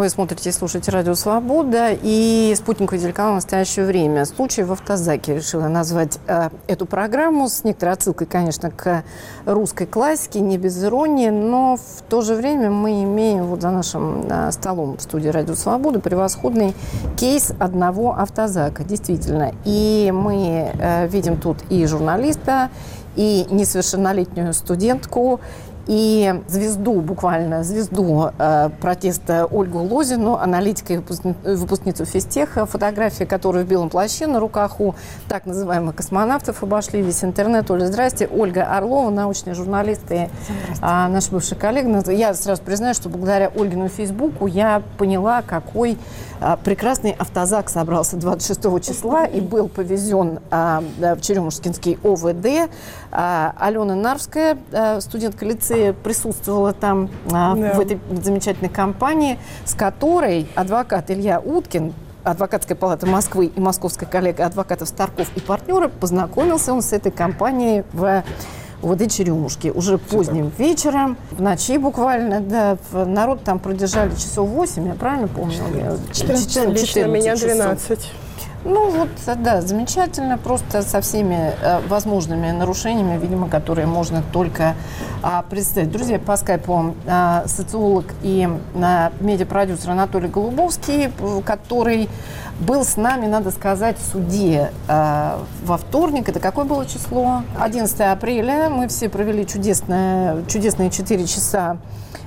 Вы смотрите и слушаете «Радио Свобода» и спутниковый телеканал «Настоящее время». Случай в автозаке. Решила назвать эту программу с некоторой отсылкой, конечно, к русской классике, не без иронии, но в то же время мы имеем вот за нашим столом в студии «Радио Свобода» превосходный кейс одного автозака, действительно. И мы видим тут и журналиста, и несовершеннолетнюю студентку, и звезду, буквально звезду протеста Ольгу Лозину, аналитика и выпускницу физтеха, фотографии, которые в белом плаще на руках у так называемых космонавтов обошли весь интернет. Оля, здрасте. Ольга Орлова, научный журналист и наш бывший коллега. Я сразу признаю, что благодаря Ольгину Фейсбуку я поняла, какой прекрасный автозак собрался 26 числа и был повезен в Черемушкинский ОВД. Алена Нарвская, студентка лицея, присутствовала там в этой замечательной компании, с которой адвокат Илья Уткин, Адвокатская палата Москвы и московская коллега адвокатов Старков и партнеры, познакомился он с этой компанией в ОВД Черемушки. Уже поздним вечером, в ночи буквально, да, народ там продержали часов 8, я правильно помню? 14, лично меня 12. Ну вот, да, замечательно, просто со всеми возможными нарушениями, видимо, которые можно только представить. Друзья, по скайпу социолог и медиапродюсер Анатолий Голубовский, который был с нами, надо сказать, в суде во вторник. Это какое было число? 11 апреля. Мы все провели чудесные 4 часа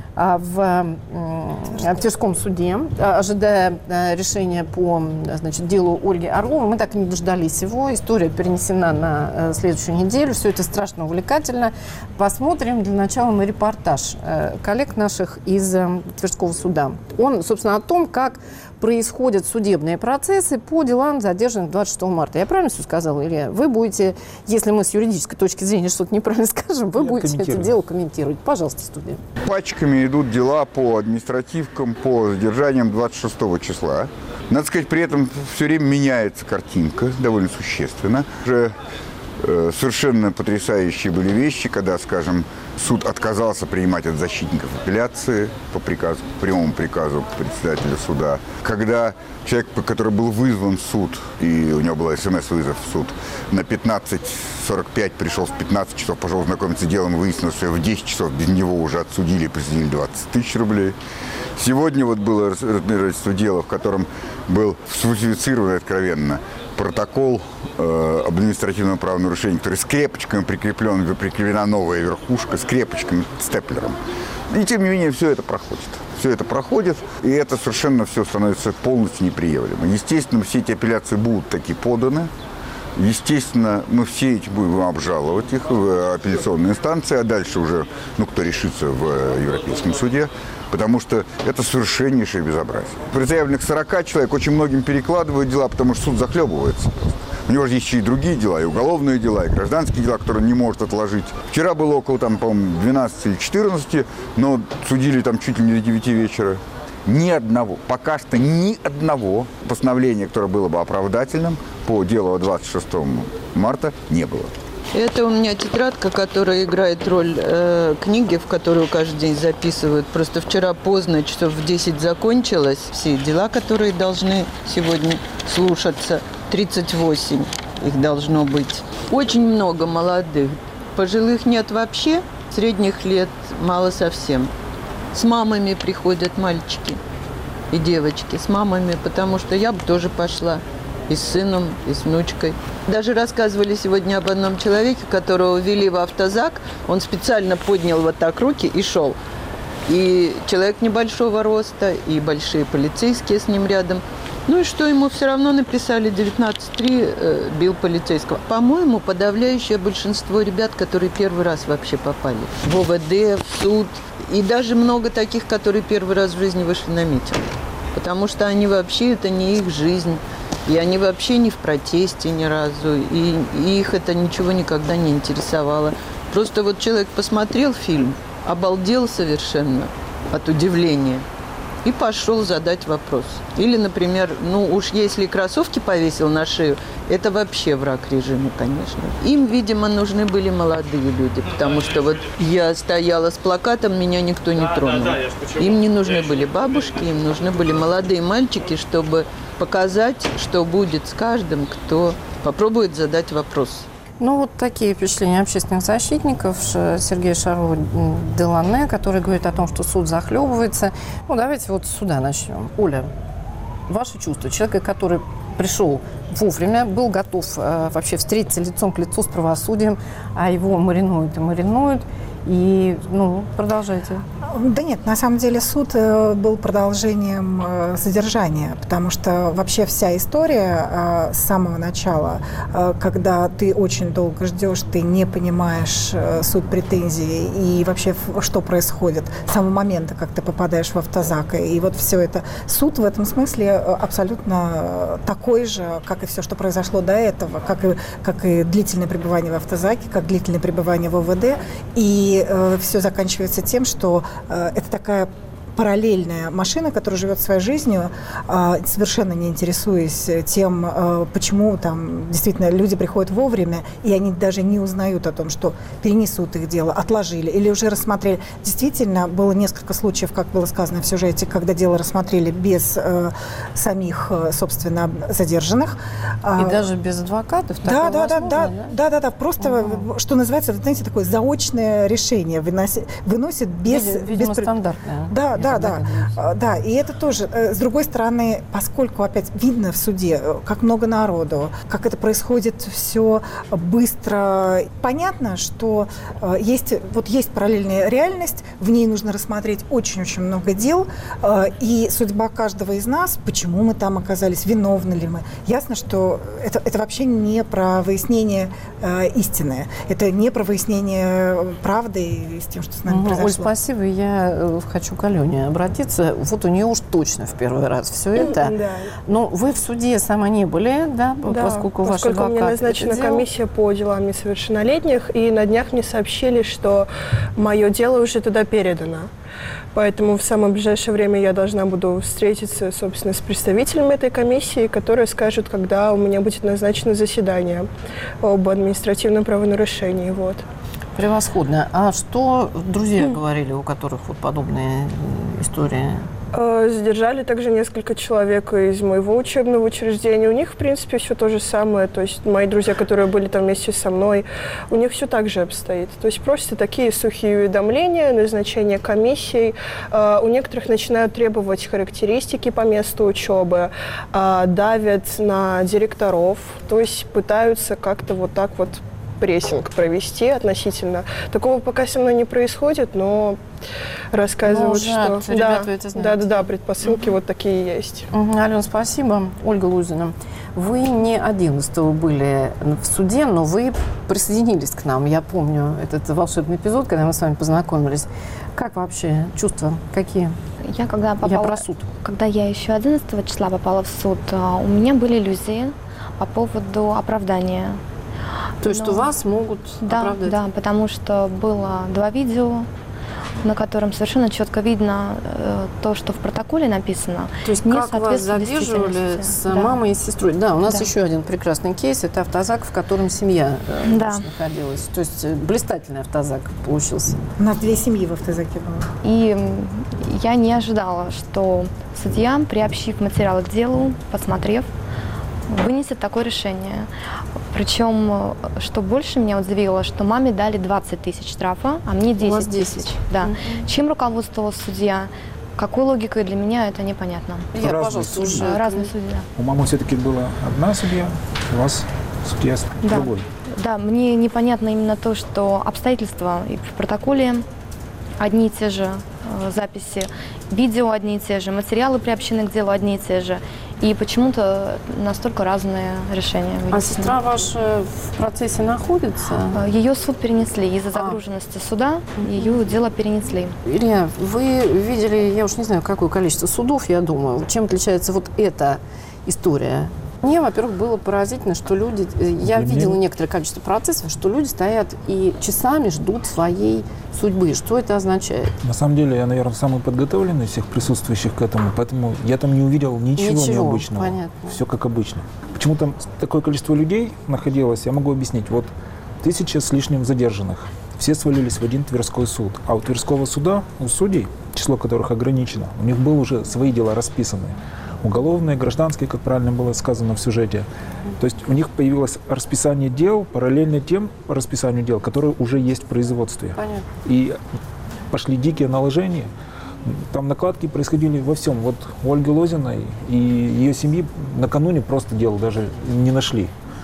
в Тверском суде, ожидая решения по, значит, делу Ольги Орловой. Мы так и не дождались его. История перенесена на следующую неделю. Все это страшно увлекательно. Посмотрим для начала на репортаж коллег наших из Тверского суда. Он, собственно, о том, как происходят судебные процессы по делам, задержанных 26 марта. Я правильно все сказала, Илья? Вы будете, если мы с юридической точки зрения что-то неправильно скажем, вы будете это дело комментировать. Пожалуйста, студия. Пачками идут дела по административкам, по задержаниям 26 числа. Надо сказать, при этом все время меняется картинка, довольно существенно. Уже совершенно потрясающие были вещи, когда, скажем, суд отказался принимать от защитников апелляции по приказу, по прямому приказу председателя суда. Когда человек, который был вызван в суд, и у него был СМС-вызов в суд, на 15:45 пришел в 15 часов, пошел знакомиться с делом, выяснилось, что в 10 часов без него уже отсудили и присудили 20 тысяч рублей. Сегодня вот было разбирательство дела, в котором был сфальсифицирован откровенно протокол об административном правонарушении, который скрепочками прикреплена новая верхушка, скрепочками, степлером. И тем не менее все это проходит. Все это проходит, и это совершенно все становится полностью неприемлемо. Естественно, все эти апелляции будут таки поданы. Естественно, мы все эти будем обжаловать их в апелляционной инстанции, а дальше уже, кто решится в Европейском суде, потому что это совершеннейшее безобразие. При заявленных 40 человек очень многим перекладывают дела, потому что суд захлебывается. У него же есть еще и другие дела, и уголовные дела, и гражданские дела, которые он не может отложить. Вчера было около, по-моему, 12 или 14, но судили там чуть ли не до 9 вечера. Ни одного, пока что ни одного постановления, которое было бы оправдательным по делу 26 марта, не было. Это у меня тетрадка, которая играет роль книги, в которую каждый день записывают. Просто вчера поздно, часов в 10 закончилось. Все дела, которые должны сегодня слушаться, 38 их должно быть. Очень много молодых. Пожилых нет вообще, средних лет мало совсем. С мамами приходят мальчики и девочки, с мамами, потому что я бы тоже пошла. И с сыном, и с внучкой. Даже рассказывали сегодня об одном человеке, которого ввели в автозак. Он специально поднял вот так руки и шел. И человек небольшого роста, и большие полицейские с ним рядом. Ну и что, ему все равно написали 19.3, бил полицейского. По-моему, подавляющее большинство ребят, которые первый раз вообще попали в ОВД, в суд. И даже много таких, которые первый раз в жизни вышли на митинг. Потому что они вообще, это не их жизнь. И они вообще не в протесте ни разу. И их это ничего никогда не интересовало. Просто вот человек посмотрел фильм, обалдел совершенно от удивления и пошел задать вопрос. Или, например, уж если кроссовки повесил на шею Это вообще враг режима, конечно. Им, видимо, нужны были молодые люди, потому что вот я стояла с плакатом, меня никто не тронул. Им не нужны были бабушки, им нужны были молодые мальчики, чтобы показать, что будет с каждым, кто попробует задать вопрос. Ну, вот такие впечатления общественных защитников. Сергей Шарро-Делане, который говорит о том, что суд захлебывается. Ну, давайте вот с суда начнем. Оля, ваши чувства человека, который пришел вовремя, был готов вообще встретиться лицом к лицу с правосудием, а его маринуют и маринуют. И, продолжайте. Да нет, на самом деле суд был продолжением задержания, потому что вообще вся история с самого начала, когда ты очень долго ждешь, ты не понимаешь суть претензий и вообще что происходит с самого момента, как ты попадаешь в автозак. И вот все это. Суд в этом смысле абсолютно такой же, как и все, что произошло до этого, как и длительное пребывание в автозаке, как длительное пребывание в ОВД. И все заканчивается тем, что это такая параллельная машина, которая живет своей жизнью, совершенно не интересуясь тем, почему там действительно люди приходят вовремя, и они даже не узнают о том, что перенесут их дело, отложили или уже рассмотрели. Действительно, было несколько случаев, как было сказано в сюжете, когда дело рассмотрели без самих, собственно, задержанных. И даже без адвокатов? Да. Просто, что называется, вы знаете, такое заочное решение выносит без... Видимо, стандартное. Да, и это тоже. С другой стороны, поскольку опять видно в суде, как много народу, как это происходит все быстро, понятно, что есть параллельная реальность, в ней нужно рассмотреть очень-очень много дел, и судьба каждого из нас, почему мы там оказались, виновны ли мы. Ясно, что это вообще не про выяснение истины, это не про выяснение правды с тем, что с нами произошло. Оль, спасибо. Я хочу к Алене обратиться. Вот у нее уж точно в первый раз все это. Да. Но вы в суде сама не были, да? Поскольку ваш адвокат мне назначена комиссия по делам несовершеннолетних, и на днях мне сообщили, что мое дело уже туда передано. Поэтому в самое ближайшее время я должна буду встретиться, собственно, с представителями этой комиссии, которые скажут, когда у меня будет назначено заседание об административном правонарушении. Вот. Превосходно. А что друзья говорили, у которых вот подобные истории? Задержали также несколько человек из моего учебного учреждения. У них, в принципе, все то же самое. То есть мои друзья, которые были там вместе со мной, у них все так же обстоит. То есть просто такие сухие уведомления, назначение комиссий. У некоторых начинают требовать характеристики по месту учебы, давят на директоров, то есть пытаются как-то вот так вот прессинг провести относительно. Такого пока со мной не происходит, но рассказывают, что... Да, предпосылки вот такие есть. Алена, спасибо. Ольга Лузина, вы не 11-го были в суде, но вы присоединились к нам. Я помню этот волшебный эпизод, когда мы с вами познакомились. Как вообще чувства? Какие? Я про суд. Когда я еще 11 числа попала в суд, у меня были иллюзии по поводу оправдания. То есть, что вас могут оправдать? Да, потому что было 2 видео, на котором совершенно четко видно то, что в протоколе написано. То есть, как вас задерживали с мамой и с сестрой? Да, у нас еще один прекрасный кейс. Это автозак, в котором семья находилась. То есть, блистательный автозак получился. У нас 2 семьи в автозаке было. И я не ожидала, что судья, приобщив материалы к делу, посмотрев, вынесет такое решение. Причем, что больше меня удивило, что маме дали 20 тысяч штрафа, а мне 10 тысяч. Да. Чем руководствовался судья? Какой логикой, для меня это непонятно. Разные судьи. У мамы все-таки была одна судья, у вас судья другой. Да, мне непонятно именно то, что обстоятельства в протоколе одни и те же, записи, видео одни и те же, материалы приобщены к делу одни и те же. И почему-то настолько разные решения вынесены. А сестра ваша в процессе находится? Ее суд перенесли. Из-за загруженности суда ее дело перенесли. Илья, вы видели, я уж не знаю, какое количество судов, я думаю. Чем отличается вот эта история? Мне, во-первых, было поразительно, что люди... Я видела некоторое количество процессов, что люди стоят и часами ждут своей судьбы. Что это означает? На самом деле, я, наверное, самый подготовленный из всех присутствующих к этому, поэтому я там не увидел ничего необычного. Понятно. Все как обычно. почему там такое количество людей находилось, я могу объяснить. Вот 1000 с лишним задержанных. Все свалились в один Тверской суд. А у Тверского суда, у судей, число которых ограничено, у них было уже свои дела расписаны. Уголовные, гражданские, как правильно было сказано в сюжете. То есть у них появилось расписание дел параллельно тем расписанию дел, которые уже есть в производстве. Понятно. И пошли дикие наложения. Там накладки происходили во всем. Вот у Ольги Лозиной и ее семьи накануне просто дел даже не нашли.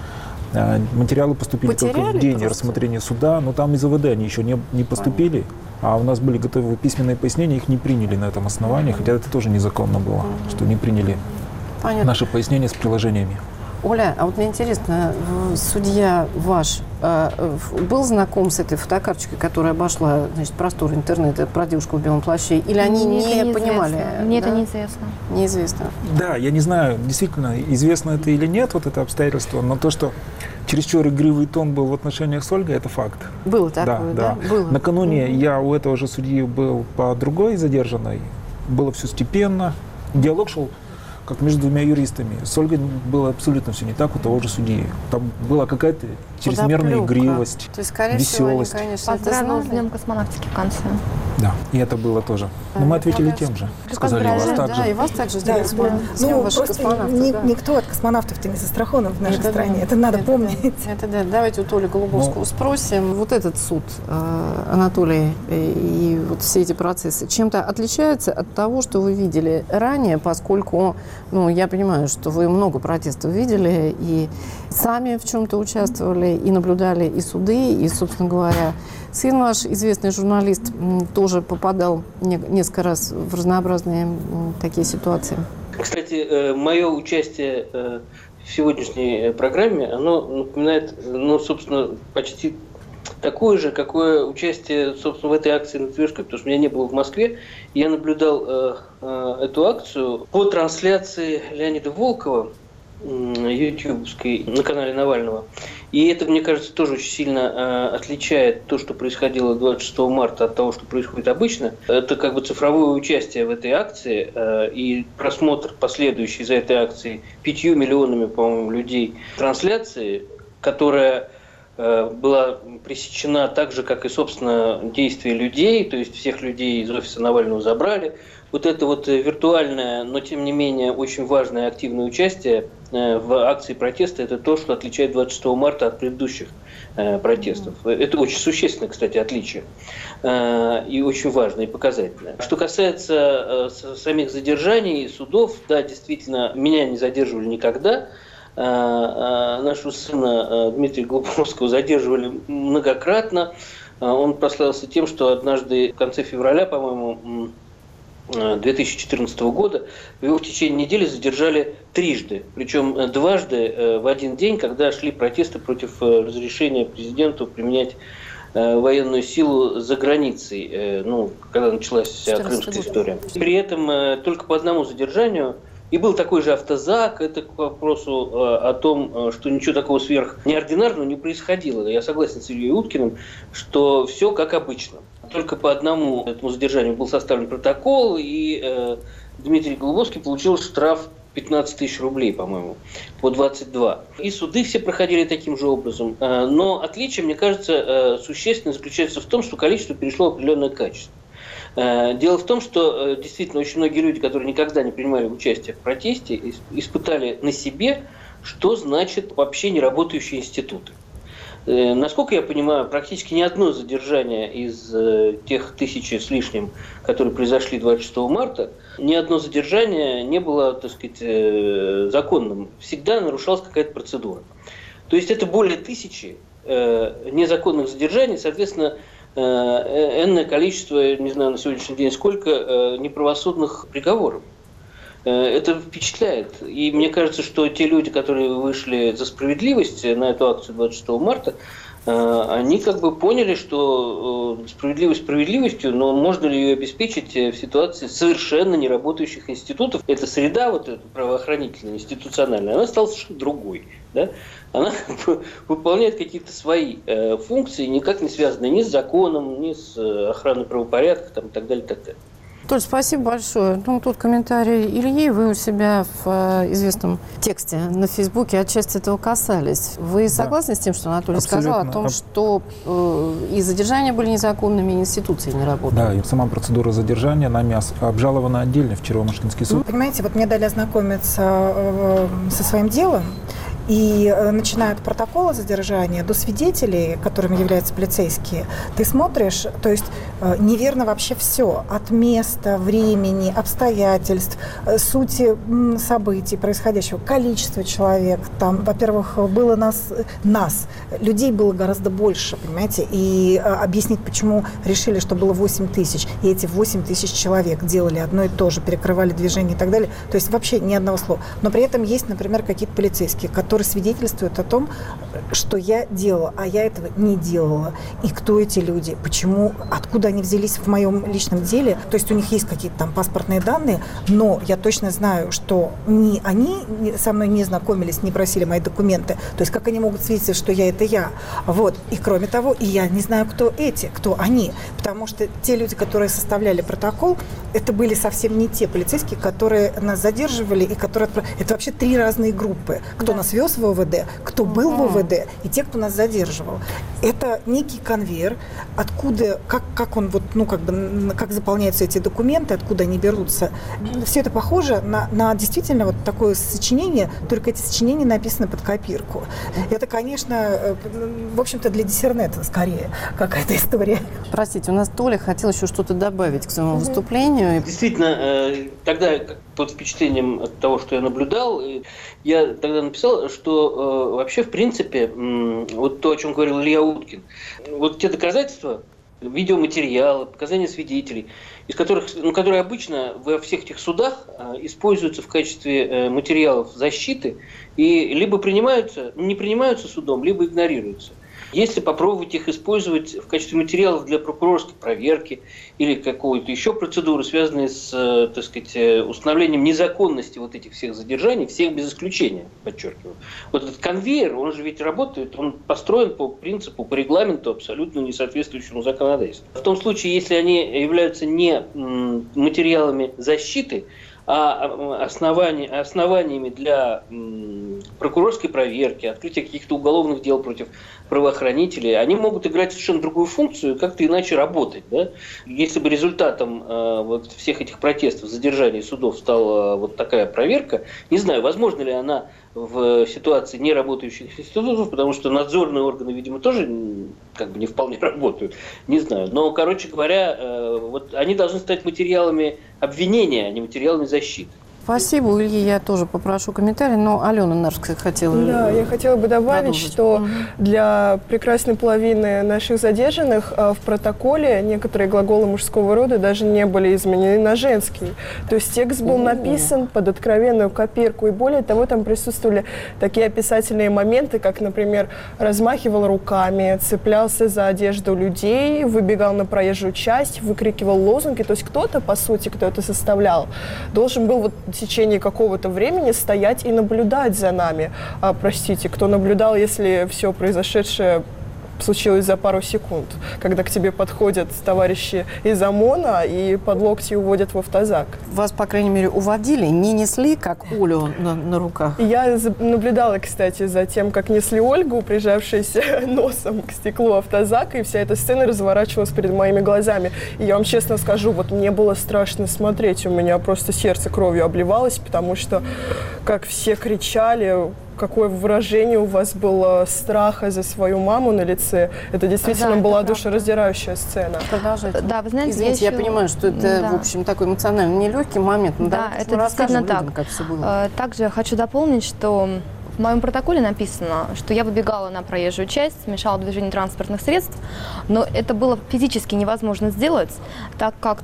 Материалы поступили только в день рассмотрения суда, но там из ОВД они еще не поступили, а у нас были готовы письменные пояснения, их не приняли на этом основании, хотя это тоже незаконно было, что не приняли наши пояснения с приложениями. Оля, а вот мне интересно, судья ваш был знаком с этой фотокарточкой, которая обошла, значит, простор интернета про девушку в белом плаще, или они не понимали? Мне это неизвестно. Неизвестно. Да, я не знаю, действительно, известно это или нет, вот это обстоятельство, но то, что чересчур игривый тон был в отношениях с Ольгой, это факт. Было такое, да? Было. Накануне я у этого же судьи был по другой задержанной, было все степенно, диалог шел как между двумя юристами. С Ольгой было абсолютно все не так у того же судьи. Там была какая-то чрезмерная игривость, то есть, скорее веселость. Всего, они, конечно, поздравил с Днем космонавтики в конце. Да, и это было тоже. Но мы ответили тем же. Сказали, у вас так же. Да, и вас также Да, ну, просто никто от космонавтов-то не застрахован в нашей стране. Это надо помнить. Это да. Давайте у Толи Голубовского спросим. Вот этот суд, Анатолий, и вот все эти процессы, чем-то отличаются от того, что вы видели ранее, поскольку, ну, я понимаю, что вы много протестов видели и сами в чем-то участвовали, и наблюдали и суды, и, собственно говоря, сын ваш, известный журналист, тоже попадал несколько раз в разнообразные такие ситуации. Кстати, мое участие в сегодняшней программе, оно напоминает, ну, собственно, почти такое же, какое участие, собственно, в этой акции на Тверской, потому что меня не было в Москве. Я наблюдал эту акцию по трансляции Леонида Волкова, ютубовской, на канале Навального. И это, мне кажется, тоже очень сильно отличает то, что происходило 26 марта от того, что происходит обычно. Это как бы цифровое участие в этой акции и просмотр последующий за этой акцией 5 миллионами, по-моему, людей трансляции, которая была пресечена так же, как и, собственно, действия людей, то есть всех людей из офиса Навального забрали. Вот это вот виртуальное, но тем не менее очень важное активное участие в акции протеста – это то, что отличает 26 марта от предыдущих протестов. Это очень существенное, кстати, отличие. И очень важное и показательное. Что касается самих задержаний, судов, да, действительно, меня не задерживали никогда. Нашего сына Дмитрия Голубовского задерживали многократно. Он прославился тем, что однажды в конце февраля, по-моему, 2014 года его в течение недели задержали трижды. Причем дважды в один день, когда шли протесты против разрешения президенту применять военную силу за границей, ну, когда началась вся крымская история. При этом только по одному задержанию. И был такой же автозак, это к вопросу о том, что ничего такого сверхнеординарного не происходило. Я согласен с Ильей Уткиным, что все как обычно. Только по одному этому задержанию был составлен протокол, и Дмитрий Голубовский получил штраф 15 тысяч рублей, по-моему, по 22. И суды все проходили таким же образом. Но отличие, мне кажется, существенно заключается в том, что количество перешло в определенное качество. Дело в том, что действительно очень многие люди, которые никогда не принимали участие в протесте, испытали на себе, что значит вообще неработающие институты. Насколько я понимаю, практически ни одно задержание из тех 1000 с лишним, которые произошли 26 марта, ни одно задержание не было, так сказать, законным. Всегда нарушалась какая-то процедура. То есть это более 1000 незаконных задержаний, соответственно, энное количество, не знаю на сегодняшний день сколько, неправосудных приговоров. Это впечатляет. И мне кажется, что те люди, которые вышли за справедливость на эту акцию 26 марта, они как бы поняли, что справедливость справедливостью, но можно ли ее обеспечить в ситуации совершенно неработающих институтов? Эта среда, вот эта правоохранительная, институциональная, она стала совершенно другой. Да? Она выполняет какие-то свои функции, никак не связанные ни с законом, ни с охраной правопорядка там, и так далее, и так далее. Толь, спасибо большое. Ну, тут комментарий Ильи. Вы у себя в известном тексте на Фейсбуке отчасти этого касались. Вы согласны с тем, что Анатолий сказал о том, что и задержания были незаконными, и институции не работали? Да, и сама процедура задержания нами обжалована отдельно в Кирово-Машкинский суд. Понимаете, вот мне дали ознакомиться со своим делом. И начиная от протокола задержания до свидетелей, которыми являются полицейские, ты смотришь, то есть неверно вообще все. От места, времени, обстоятельств, сути событий происходящего, количество человек. Там, во-первых, было нас, людей было гораздо больше, понимаете, и объяснить, почему решили, что было 8 тысяч, и эти 8 тысяч человек делали одно и то же, перекрывали движение и так далее. То есть вообще ни одного слова. Но при этом есть, например, какие-то полицейские, которые свидетельствуют о том, что я делала, а я этого не делала. И кто эти люди, почему, откуда они взялись в моем личном деле. То есть у них есть какие-то там паспортные данные, но я точно знаю, что ни они со мной не знакомились, не просили мои документы. То есть как они могут свидетельствовать, что я – это я. Вот. И кроме того, и я не знаю, кто эти, кто они. Потому что те люди, которые составляли протокол, это были совсем не те полицейские, которые нас задерживали и которые… Это вообще 3 разные группы. Кто нас вез в ОВД, кто был в ОВД, и те, кто нас задерживал. Это некий конвейер, откуда, как он вот, ну, как бы, как заполняются эти документы, откуда они берутся. Все это похоже на действительно вот такое сочинение, только эти сочинения написаны под копирку. Это, конечно, в общем-то, для диссернета скорее какая-то история. Простите, у нас Толя хотел еще что-то добавить к своему выступлению. Действительно, тогда под впечатлением от того, что я наблюдал, я тогда написал, что вообще, в принципе, вот то, о чем говорил Илья Уткин, вот те доказательства, видеоматериалы, показания свидетелей, из которых, которые обычно во всех этих судах используются в качестве материалов защиты и либо не принимаются судом, либо игнорируются. Если попробовать их использовать в качестве материалов для прокурорской проверки или какой-то еще процедуры, связанной с, так сказать, установлением незаконности вот этих всех задержаний, всех без исключения, подчеркиваю. Вот этот конвейер, он же ведь работает, он построен по принципу, по регламенту, абсолютно не соответствующему законодательству. В том случае, если они являются не материалами защиты, а основаниями для прокурорской проверки, открытия каких-то уголовных дел против правоохранителей, они могут играть совершенно другую функцию, как-то иначе работать. Да? Если бы результатом вот всех этих протестов, задержаний судов стала вот такая проверка, не знаю, возможно ли она в ситуации неработающих институтов, потому что надзорные органы, видимо, тоже как бы не вполне работают, не знаю. Но, короче говоря, вот они должны стать материалами обвинения, а не материалами защиты. Спасибо, у Ильи я тоже попрошу комментарий, но Алена Нарская хотела... Да, я хотела бы добавить, что для прекрасной половины наших задержанных в протоколе некоторые глаголы мужского рода даже не были изменены на женский. То есть текст был написан под откровенную копирку, и более того, там присутствовали такие описательные моменты, как, например, размахивал руками, цеплялся за одежду людей, выбегал на проезжую часть, выкрикивал лозунги. То есть кто-то, по сути, кто это составлял, должен был вот в течение какого-то времени стоять и наблюдать за нами. Простите, кто наблюдал, если все произошедшее случилось за пару секунд, когда к тебе подходят товарищи из ОМОНа и под локти уводят в автозак. Вас, по крайней мере, уводили, не несли, как Олю на руках? Я наблюдала, кстати, за тем, как несли Ольгу, прижавшись носом к стеклу автозака, и вся эта сцена разворачивалась перед моими глазами. И я вам честно скажу, вот мне было страшно смотреть, у меня просто сердце кровью обливалось, потому что как все кричали, какое выражение у вас было страха за свою маму на лице. Это действительно была душераздирающая сцена. Продолжайте. Да, вы знаете, извините, я понимаю, что это, в общем, такой эмоционально нелегкий момент. Но да, это действительно так. Как все было. Также хочу дополнить, что в моем протоколе написано, что я выбегала на проезжую часть, мешала движению транспортных средств, но это было физически невозможно сделать, так как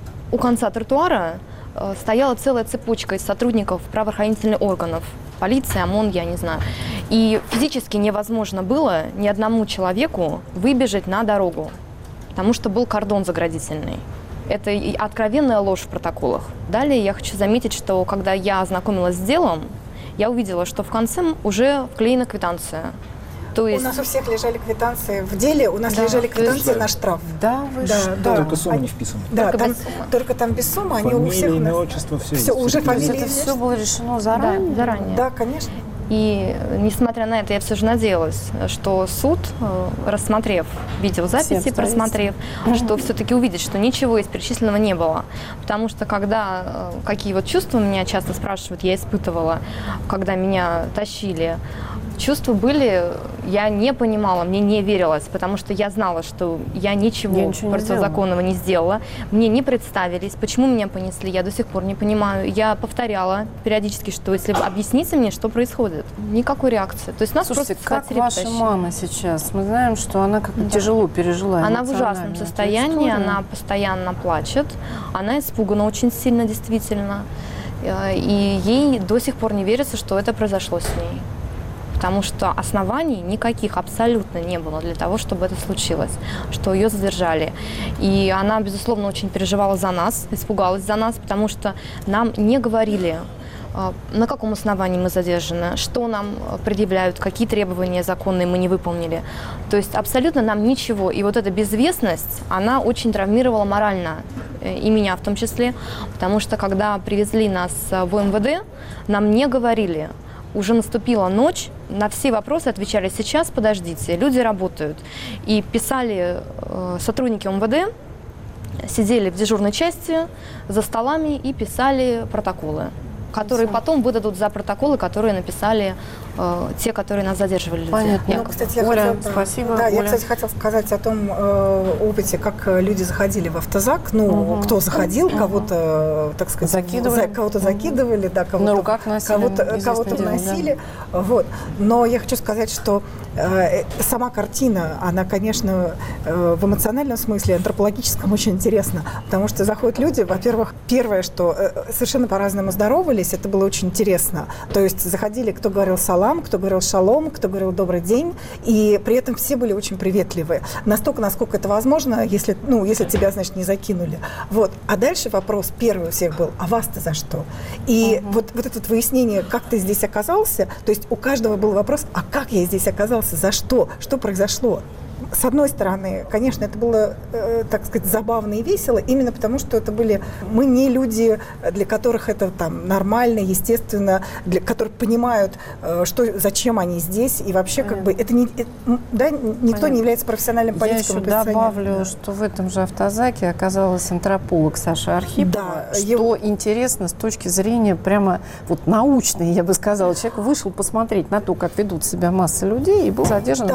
у конца тротуара стояла целая цепочка из сотрудников правоохранительных органов. Полиция, ОМОН, я не знаю. И физически невозможно было ни одному человеку выбежать на дорогу, потому что был кордон заградительный. Это откровенная ложь в протоколах. Далее я хочу заметить, что когда я ознакомилась с делом, я увидела, что в конце уже вклеена квитанция. То есть... У нас у всех лежали квитанции. В деле у нас лежали квитанции на штраф. Да, вы что? Только сумма не вписана. Да, Только там без суммы, они фамилия, у всех... имя, отчество, все Все, есть. уже То есть фамилия. это все было решено заранее? Да, заранее. Да, конечно. И, несмотря на это, я все же надеялась, что суд, рассмотрев видеозаписи, просмотрев, что все-таки увидит, что ничего из перечисленного не было. Потому что когда, какие вот чувства меня часто спрашивают, я испытывала, когда меня тащили, чувства были, я не понимала, мне не верилось, потому что я знала, что я ничего противозаконного не сделала. Мне не представились, почему меня понесли, я до сих пор не понимаю. Я повторяла периодически, что если вы объясните мне, что происходит. Никакой реакции. То есть нас Слушайте, просто как ваша потащили. мама сейчас? Мы знаем, что она как-то тяжело пережила. Она в ужасном состоянии, она постоянно плачет, она испугана очень сильно, действительно. И ей до сих пор не верится, что это произошло с ней. Потому что оснований никаких абсолютно не было для того, чтобы это случилось, что ее задержали. И она, безусловно, очень переживала за нас, испугалась за нас, потому что нам не говорили, на каком основании мы задержаны, что нам предъявляют, какие требования законные мы не выполнили. То есть абсолютно нам ничего. И вот эта безвестность, она очень травмировала морально, и меня в том числе, потому что когда привезли нас в МВД, нам не говорили. Уже наступила ночь, на все вопросы отвечали: сейчас, подождите, люди работают. И писали сотрудники МВД, сидели в дежурной части за столами и писали протоколы, которые потом выдадут за протоколы, которые написали те, которые нас задерживали. Понятно. Ну, кстати, Оля, спасибо. Да, Оля. я, кстати, хотела сказать о том опыте, как люди заходили в автозак. Ну, кто заходил, кого-то, так сказать, закидывали, да, кого-то на руках носили, кого-то носили. Да. Вот. Но я хочу сказать, что сама картина, она, конечно, в эмоциональном смысле, антропологическом очень интересна, потому что заходят люди, во-первых, первое, что совершенно по-разному здоровались, это было очень интересно. То есть заходили, кто говорил салам, кто говорил шалом, кто говорил добрый день, и при этом все были очень приветливые. Настолько, насколько это возможно, если тебя, значит, не закинули. Вот. А дальше вопрос первый у всех был: а вас-то за что? И вот это вот выяснение, как ты здесь оказался, то есть у каждого был вопрос: а как я здесь оказался, за что, что произошло? С одной стороны, конечно, это было, так сказать, забавно и весело, именно потому, что это были мы не люди, для которых это там нормально, естественно, для которых понимают, зачем они здесь, и вообще как бы это не, да, никто не является профессиональным политиком. Я еще добавлю, что в этом же автозаке оказалась антрополог Саша Архипова, да, что интересно с точки зрения прямо вот научной, я бы сказала. Человек вышел посмотреть на то, как ведут себя масса людей, и был задержан.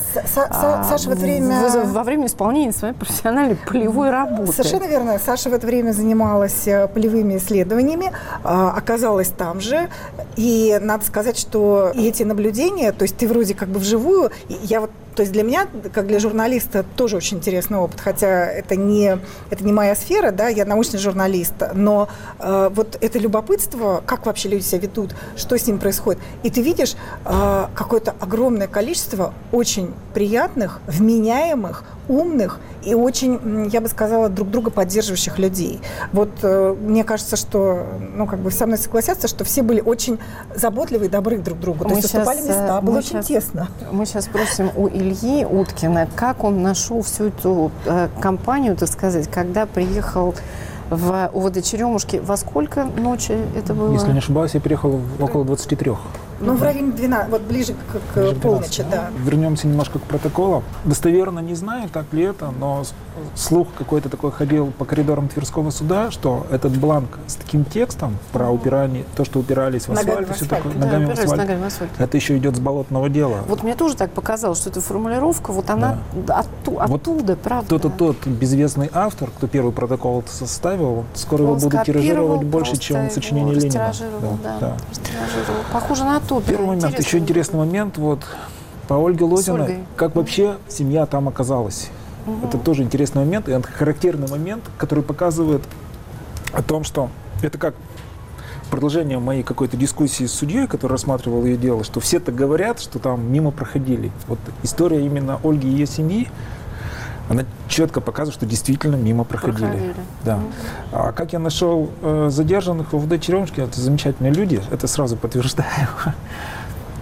Да, Саша в это время... во время исполнения своей профессиональной полевой работы. Совершенно верно. Саша в это время занималась полевыми исследованиями, оказалась там же. И надо сказать, что и эти наблюдения, то есть ты вроде как бы вживую, то есть для меня, как для журналиста, тоже очень интересный опыт, хотя это не моя сфера, да, я научный журналист, но вот это любопытство, как вообще люди себя ведут, что с ним происходит, и ты видишь какое-то огромное количество очень приятных, вменяемых, умных и очень, я бы сказала, друг друга поддерживающих людей. Вот мне кажется, что, со мной согласятся, что все были очень заботливы и добры друг к другу. То есть уступали места, было очень тесно. Мы сейчас спросим у Ильи Уткина, как он нашел всю эту компанию, так сказать, когда приехал в УВД Черемушки. Во сколько ночи это было? Если не ошибаюсь, я приехал около 23. В районе 12, вот ближе к полночи, да. Вернемся немножко к протоколу. Достоверно не знаю, так ли это, но слух какой-то такой ходил по коридорам Тверского суда, что этот бланк с таким текстом про упирание, то, что упирались в асфальт, все такое, ногами в асфальт, это еще идет с болотного дела. Вот мне тоже так показалось, что эта формулировка, вот она оттуда, правда. Тот безвестный автор, кто первый протокол составил, скоро его будут тиражировать больше, чем сочинение Ленина. Да. Похоже на то. Первый момент. Еще интересный момент по Ольге Лозиной. Как вообще семья там оказалась. Это тоже интересный момент и характерный момент, который показывает о том, что это как продолжение моей какой-то дискуссии с судьей, который рассматривал ее дело, что все так говорят, что там мимо проходили. Вот история именно Ольги и ее семьи, она четко показывает, что действительно мимо проходили. Да. А как я нашел задержанных в УВД Черемушки, это замечательные люди, это сразу подтверждаю.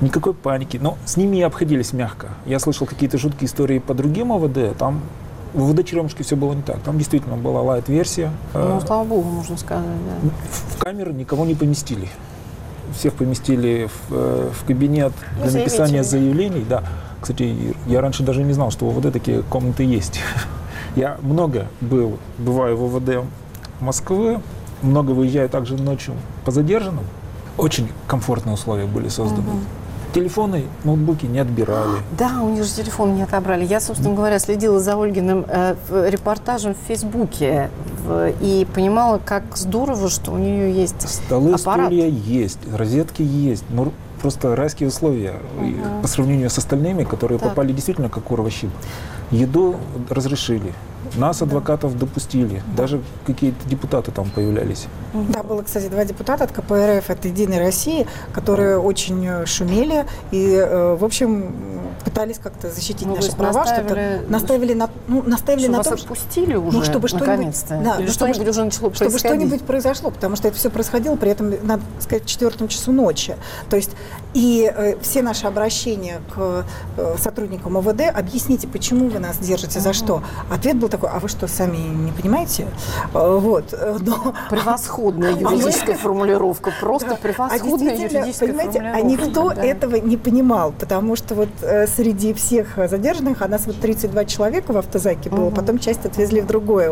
Никакой паники. Но с ними и обходились мягко. Я слышал какие-то жуткие истории по другим ОВД. Там в ОВД Черемушки все было не так. Там действительно была лайт-версия. Ну, слава богу, можно сказать, да. В камеры никого не поместили. Всех поместили в кабинет для написания заявлений. Да. Кстати, я раньше даже не знал, что в ОВД такие комнаты есть. Я много бываю в ОВД Москвы, много выезжаю также ночью по задержанным. Очень комфортные условия были созданы. Телефоны, ноутбуки не отбирали. Да, у них же телефон не отобрали. Я, собственно говоря, следила за Ольгиным репортажем в Фейсбуке и понимала, как здорово, что у нее есть столы, аппарат. Стулья есть, розетки есть. Ну, просто райские условия по сравнению с остальными, которые попали действительно как кур во щип. Еду разрешили. Нас, адвокатов, допустили. Даже какие-то депутаты там появлялись. Да, было, кстати, 2 депутата от КПРФ, от «Единой России», которые очень шумели и, в общем, пытались как-то защитить наши права. Наставили на что том, вас отпустили уже, чтобы наконец-то? Да, или что-нибудь уже начало происходить? Чтобы что-нибудь произошло, потому что это все происходило, при этом, надо сказать, в 4 часу ночи. То есть и все наши обращения к сотрудникам ОВД: объясните, почему вы нас держите, за что? Ответ был такой: а вы что, сами не понимаете? Вот. Но... Превосходная юридическая формулировка, просто превосходная юридическая понимаете, формулировка. А никто этого не понимал, потому что вот среди всех задержанных, а нас вот 32 человека в автозаке было, потом часть отвезли в другое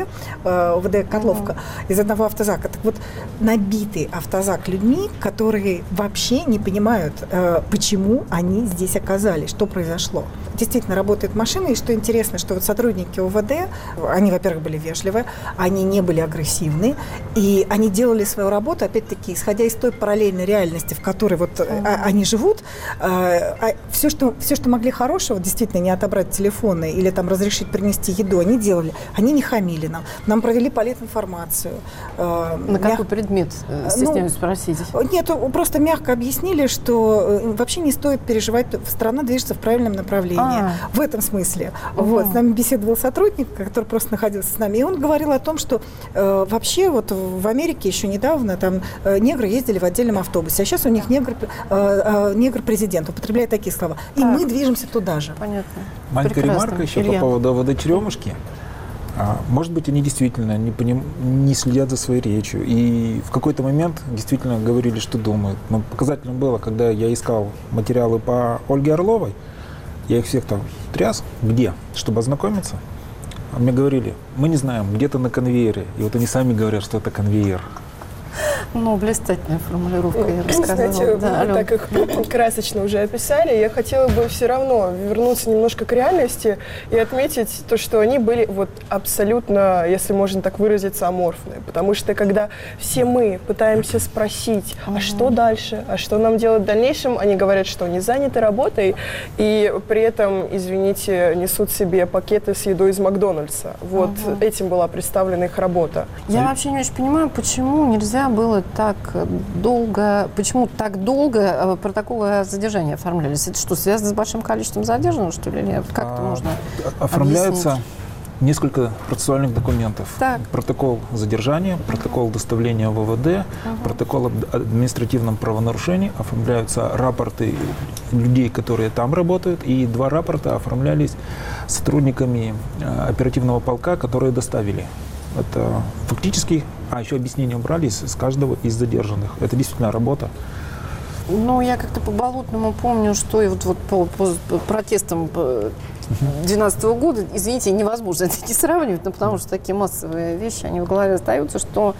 ОВД Котловка, из одного автозака. Так вот, набитый автозак людьми, которые вообще не понимают, почему они здесь оказались, что произошло. Действительно работает машина, и что интересно, что вот сотрудники ОВД, они, во-первых, были вежливы, они не были агрессивны, и они делали свою работу, опять-таки, исходя из той параллельной реальности, в которой вот они живут. Все, что могли хорошего, действительно, не отобрать телефоны или там разрешить принести еду, они делали. Они не хамили нам. Нам провели политинформацию. На какой предмет, стесняюсь спросить? Нет, просто мягко объяснили, что вообще не стоит переживать, страна движется в правильном направлении. В этом смысле. Вот, с нами беседовал сотрудник, который просто находился с нами, и он говорил о том, что вообще вот в Америке еще недавно там негры ездили в отдельном автобусе, а сейчас у них негр-президент, употребляет такие слова. И мы движемся туда же. Понятно. Маленькая ремарка еще по поводу ОВД Черемушки. Может быть, они действительно не следят за своей речью. И в какой-то момент действительно говорили, что думают. Но показательно было, когда я искал материалы по Ольге Орловой, я их всех там тряс, где, чтобы ознакомиться. А мне говорили: мы не знаем, где-то на конвейере. И вот они сами говорят, что это конвейер. Ну, блистательная формулировка, я бы сказала. Кстати, да, вы так их красочно уже описали. Я хотела бы все равно вернуться немножко к реальности и отметить то, что они были вот абсолютно, если можно так выразиться, аморфные. Потому что когда все мы пытаемся спросить, а что дальше, а что нам делать в дальнейшем, они говорят, что они заняты работой, и при этом, извините, несут себе пакеты с едой из Макдональдса. Вот этим была представлена их работа. Я вообще не очень понимаю, почему нельзя было так долго, почему так долго протоколы задержания оформлялись? Это что, связано с большим количеством задержанных, что ли? Нет? Как это можно оформляются объяснить? Несколько процессуальных документов. Так. Протокол задержания, протокол доставления в ОВД, протокол об административном правонарушении, оформляются рапорты людей, которые там работают, и 2 рапорта оформлялись сотрудниками оперативного полка, которые доставили. Это фактически, еще объяснения брались с каждого из задержанных. Это действительно работа. Ну, я как-то по Болотному помню, что и вот по протестам 2012 года, извините, невозможно это не сравнивать, но потому что такие массовые вещи, они в голове остаются, что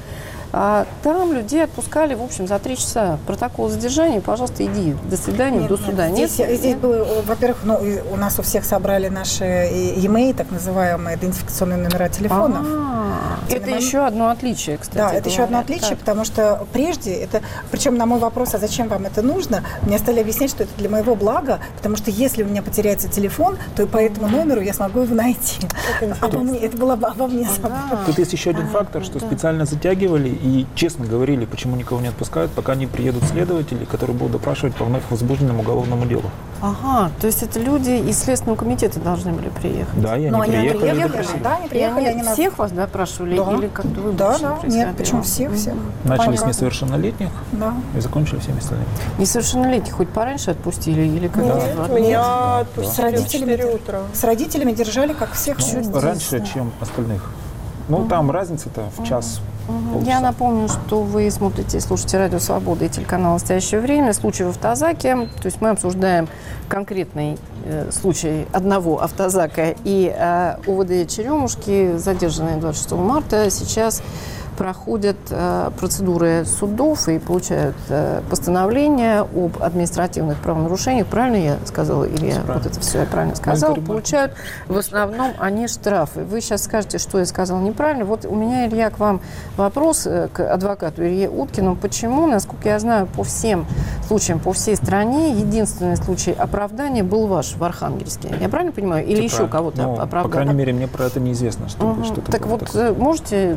там людей отпускали, в общем, за 3 часа. Протокол задержания, пожалуйста, иди. До свидания, до суда. Здесь было, во-первых, у нас у всех собрали наши e-mail, так называемые идентификационные номера телефонов. Это еще одно отличие, кстати. Да, это еще одно отличие, потому что прежде это, причем на мой вопрос, а зачем вам это нужно, мне стали объяснять, что это для моего блага, потому что если у меня потеряется телефон, то и по этому номеру я смогу его найти. Это было обо мне. Тут есть еще один фактор, что специально затягивали и честно говорили, почему никого не отпускают, пока не приедут следователи, которые будут допрашивать по вновь возбужденному уголовному делу. Ага, то есть это люди из Следственного комитета должны были приехать? Да, и они приехали. Да, они приехали. Они всех вас допрашивали? Да. Или как-то вы Да, нет, почему всех? Начали с несовершеннолетних и закончили всеми остальными. Несовершеннолетних хоть пораньше отпустили? Или как? Нет, меня отпустили в 4 утра. С родителями держали, как всех. Раньше, чем остальных. Ну, там разница-то в час. Полчаса. Я напомню, что вы смотрите и слушаете Радио Свобода и телеканал «Настоящее время». Случай в автозаке. То есть мы обсуждаем конкретный случай одного автозака и УВД Черемушки, задержанные 26 марта. Сейчас проходят процедуры судов и получают постановления об административных правонарушениях. Правильно я сказала, Илья? Вот это все я правильно сказала. Получают в основном они штрафы. Вы сейчас скажете, что я сказала неправильно. Вот у меня, Илья, к вам вопрос, к адвокату Илье Уткину. Почему, насколько я знаю, по всем случаям, по всей стране, единственный случай оправдания был ваш в Архангельске? Я правильно понимаю? Или еще кого-то оправдали? По крайней мере, мне про это неизвестно. Что-то так вот, можете,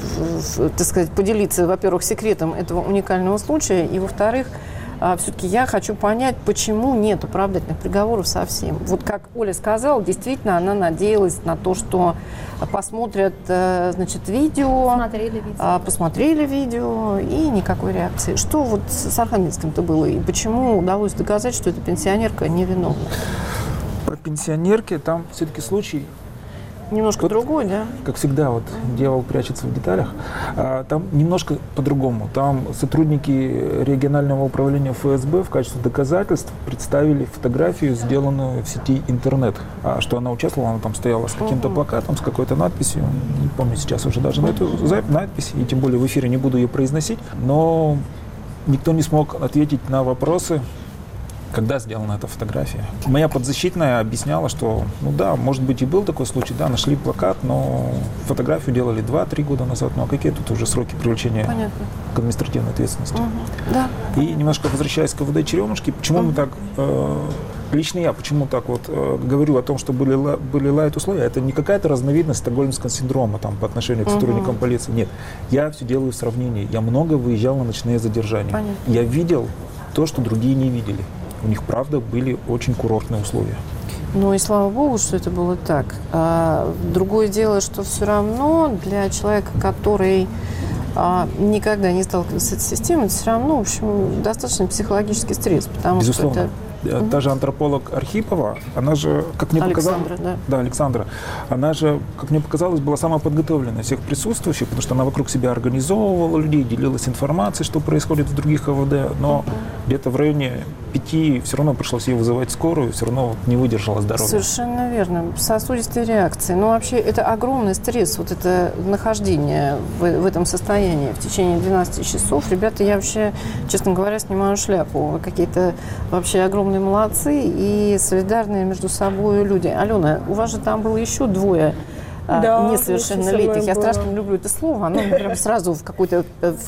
так сказать, поделиться, во-первых, секретом этого уникального случая, и, во-вторых, все-таки я хочу понять, почему нет оправдательных приговоров совсем. Вот как Оля сказала, действительно, она надеялась на то, что посмотрят, значит, видео, посмотрели видео, и никакой реакции. Что вот с Архангельском-то было, и почему удалось доказать, что эта пенсионерка невиновна? По пенсионерке там все-таки случай немножко другой, да? Как всегда, вот дьявол прячется в деталях. Там немножко по-другому. Там сотрудники регионального управления ФСБ в качестве доказательств представили фотографию, сделанную в сети интернет. А что она участвовала, она там стояла с каким-то плакатом, с какой-то надписью. Не помню сейчас уже даже на эту надпись, и тем более в эфире не буду ее произносить. Но никто не смог ответить на вопросы, когда сделана эта фотография. Моя подзащитная объясняла, что, ну да, может быть и был такой случай, да, нашли плакат, но фотографию делали 2-3 года назад. Ну а какие тут уже сроки привлечения к административной ответственности? Да. И немножко возвращаясь к УВД Черемушки, почему мы так, лично я почему так вот говорю о том, что были лайт-условия, это не какая-то разновидность стокгольмского синдрома там, по отношению к сотрудникам полиции. Нет, я все делаю в сравнении. Я много выезжал на ночные задержания. Понятно. Я видел то, что другие не видели. У них, правда, были очень курортные условия. Ну и слава богу, что это было так. Другое дело, что все равно для человека, который никогда не сталкивался с этой системой, это все равно, в общем, достаточно психологический стресс. Потому безусловно. Что это... Та же антрополог Архипова, она же, как мне показалось... Александра. Она же, как мне показалось, была самая подготовленная всех присутствующих, потому что она вокруг себя организовывала людей, делилась информацией, что происходит в других ОВД, но где-то в районе 5 все равно пришлось ее вызывать скорую, все равно не выдержала здоровья. Совершенно верно. Сосудистые реакции. Но вообще это огромный стресс, вот это нахождение в этом состоянии в течение 12 часов. Ребята, я вообще, честно говоря, снимаю шляпу. Вы какие-то вообще огромные молодцы и солидарные между собой люди. Алена, у вас же там было еще двое несовершеннолетних. Я страшно не люблю это слово. Оно прям сразу в какую-то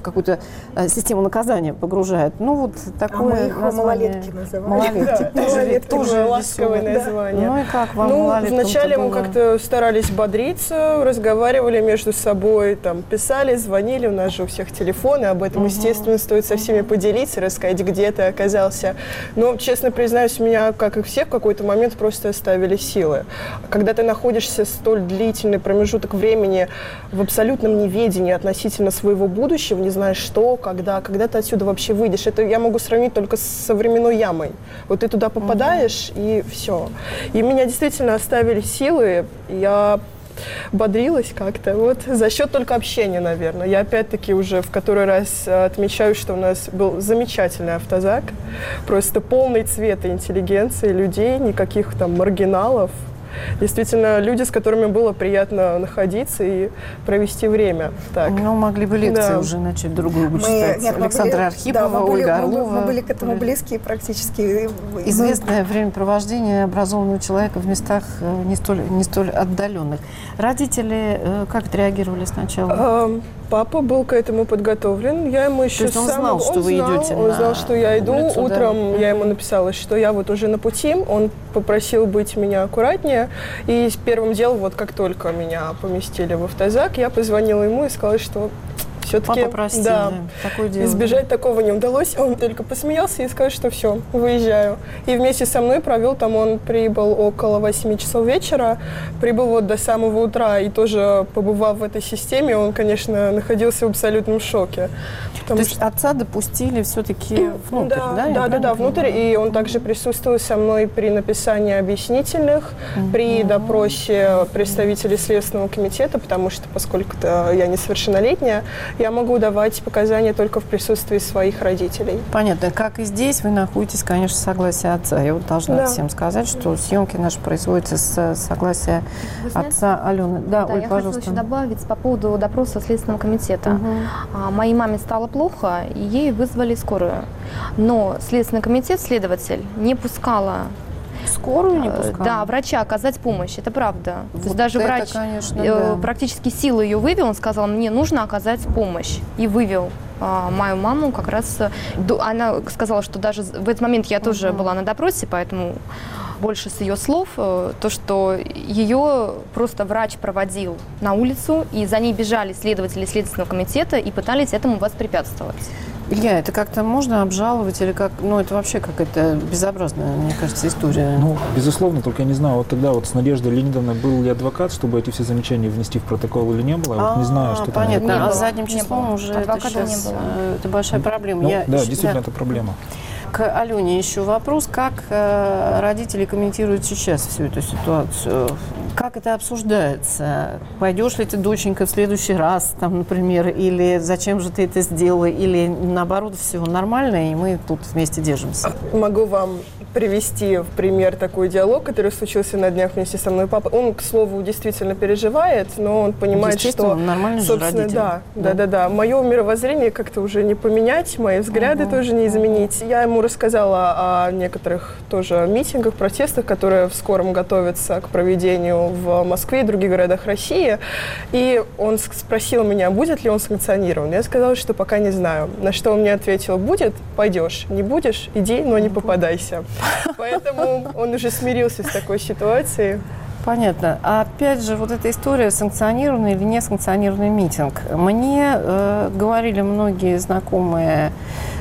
систему наказания погружает. Ну, вот такое мы их малолетки называем. Малолетки. Тоже ласковое название. Ну и как вам малолеткам-то вначале мы было? как-то старались бодриться, разговаривали между собой, там, писали, звонили. У нас же у всех телефоны. Об этом, естественно, стоит со всеми поделиться, рассказать, где ты оказался. Но, честно признаюсь, меня, как и всех, в какой-то момент просто оставили силы. Когда ты находишься столь длительный промежуток времени в абсолютном неведении относительно своего будущего, не знаешь что, когда ты отсюда вообще выйдешь. Это я могу сравнить только с современной ямой. Вот ты туда попадаешь, и все. И меня действительно оставили силы, я бодрилась как-то, вот, за счет только общения, наверное. Я опять-таки уже в который раз отмечаю, что у нас был замечательный автозак, просто полный цвета интеллигенции, людей, никаких там маргиналов. Действительно, люди, с которыми было приятно находиться и провести время. Так. Ну, могли бы лекции уже начать другую бы читать. Александра Архипова, Ольга Орлова. Мы были к этому близкие практически. Известное времяпровождение образованного человека в местах не столь отдаленных. Родители как отреагировали сначала? Папа был к этому подготовлен. Я ему еще он знал, что вы идете. Он знал, что я иду. Улицу, утром я ему написала, что я вот уже на пути. Он попросил быть меня аккуратнее. И первым делом, вот как только меня поместили в автозак, я позвонила ему и сказала, что все-таки избежать такого не удалось. Он только посмеялся и сказал, что все, выезжаю. И вместе со мной провел там, он прибыл около 8 часов вечера, прибыл вот до самого утра, и тоже побывав в этой системе, он, конечно, находился в абсолютном шоке. То есть отца допустили все-таки внутрь, да? Да, внутрь, и он также присутствовал со мной при написании объяснительных, при допросе представителей Следственного комитета, потому что, поскольку я несовершеннолетняя, я могу давать показания только в присутствии своих родителей. Понятно. Как и здесь, вы находитесь, конечно, в согласии отца. Я вот должна всем сказать, что съемки наши производятся с согласия отца Алены. Да, Оль, я пожалуйста. хотела еще добавить по поводу допроса Следственного комитета. Моей маме стало плохо, и ей вызвали скорую. Но Следственный комитет, следователь, не пускала. Скорую не пускала? Да, врача оказать помощь, это правда. Вот То есть даже это, врач, конечно, практически силой ее вывел, он сказал, мне нужно оказать помощь. И вывел мою маму как раз. Она сказала, что даже в этот момент я тоже была на допросе, поэтому больше с ее слов, то, что ее просто врач проводил на улицу, и за ней бежали следователи Следственного комитета и пытались этому воспрепятствовать. Илья, это как-то можно обжаловать или как? Ну, это вообще какая-то безобразная, мне кажется, история. Ну, безусловно, только я не знаю, вот тогда вот с Надеждой Леонидовной был ли адвокат, чтобы эти все замечания внести в протокол или не было, я вот не знаю, что там. Понятно, а задним числом уже адвоката это сейчас, не было. Это большая проблема. Ну, да, действительно, это проблема. К Алене еще вопрос. Как родители комментируют сейчас всю эту ситуацию? Как это обсуждается? Пойдешь ли ты, доченька, в следующий раз, там, например, или зачем же ты это сделала, или наоборот, все нормально, и мы тут вместе держимся? Могу вам привести в пример такой диалог, который случился на днях вместе со мной. Папа, он, к слову, действительно переживает, но он понимает, что, собственно, да. Мое мировоззрение как-то уже не поменять, мои взгляды тоже не изменить. Я ему рассказала о некоторых тоже митингах, протестах, которые в скором готовятся к проведению в Москве и других городах России. И он спросил меня, будет ли он санкционирован. Я сказала, что пока не знаю. На что он мне ответил, будет, пойдешь, не будешь, иди, но не попадайся. Поэтому он уже смирился с такой ситуацией. Понятно. А опять же, вот эта история, санкционированный или несанкционированный митинг. Мне говорили многие знакомые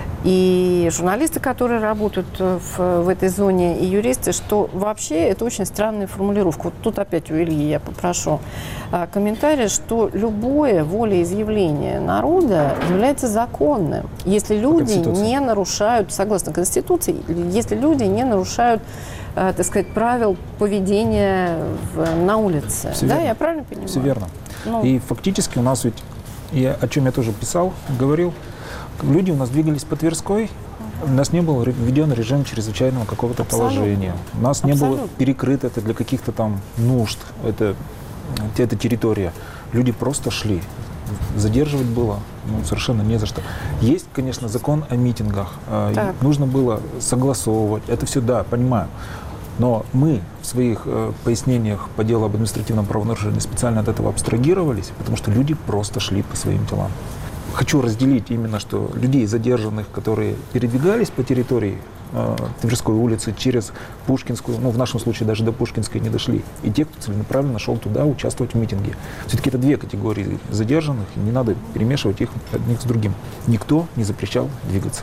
и журналисты, которые работают в этой зоне, и юристы, что вообще это очень странная формулировка. Вот тут опять у Ильи я попрошу комментария, что любое волеизъявление народа является законным, если люди не нарушают, согласно Конституции, если люди не нарушают, так сказать, правил поведения на улице. Все да, верно. Я правильно понимаю? Все верно. И фактически у нас ведь, о чем я тоже писал, говорил, люди у нас двигались по Тверской, у нас не был введен режим чрезвычайного какого-то положения. У нас не было перекрыто это для каких-то там нужд, эта территория. Люди просто шли. Задерживать было совершенно не за что. Есть, конечно, закон о митингах. Нужно было согласовывать. Это все, да, понимаю. Но мы в своих пояснениях по делу об административном правонарушении специально от этого абстрагировались, потому что люди просто шли по своим делам. Хочу разделить именно, что людей задержанных, которые передвигались по территории Тверской улицы через Пушкинскую, в нашем случае даже до Пушкинской не дошли, и те, кто целенаправленно шел туда участвовать в митинге. Все-таки это две категории задержанных, и не надо перемешивать их одних с другим. Никто не запрещал двигаться.